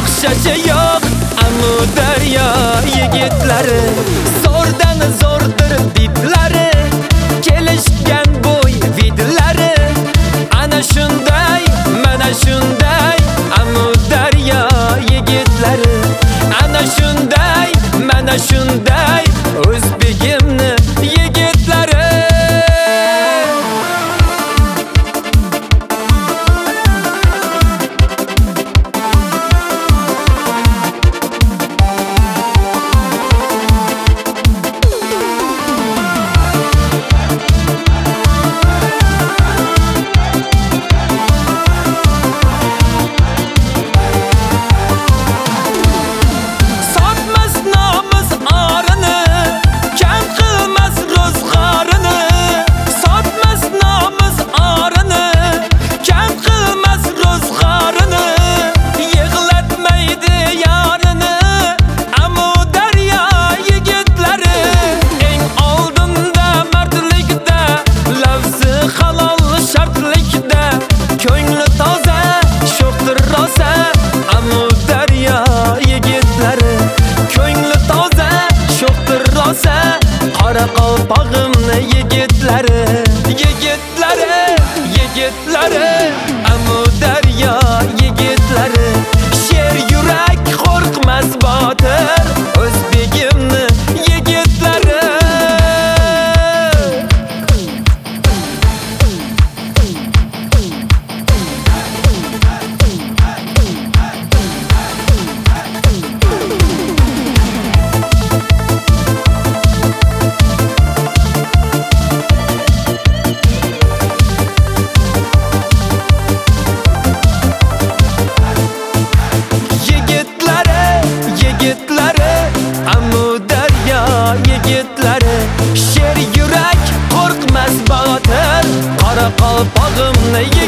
o'xshashi yo'q Amudaryo yigitlari. Zo'rdan zo'rdir didlari, kelishgan bo'y vidlari. Ana shunday, mana shunday Amudaryo yigitlari. Ana shunday, mana shunday o'zbegimni yigitlari. Qoraqalpog'imni yigitlari, yigitlari, yigitlari, Amudaryo yigitlari. Sher yurak qo'rqmas botir o'zbegimni yigitlari. Sher yurak qo'rqmas botir Qoraqalpog'imni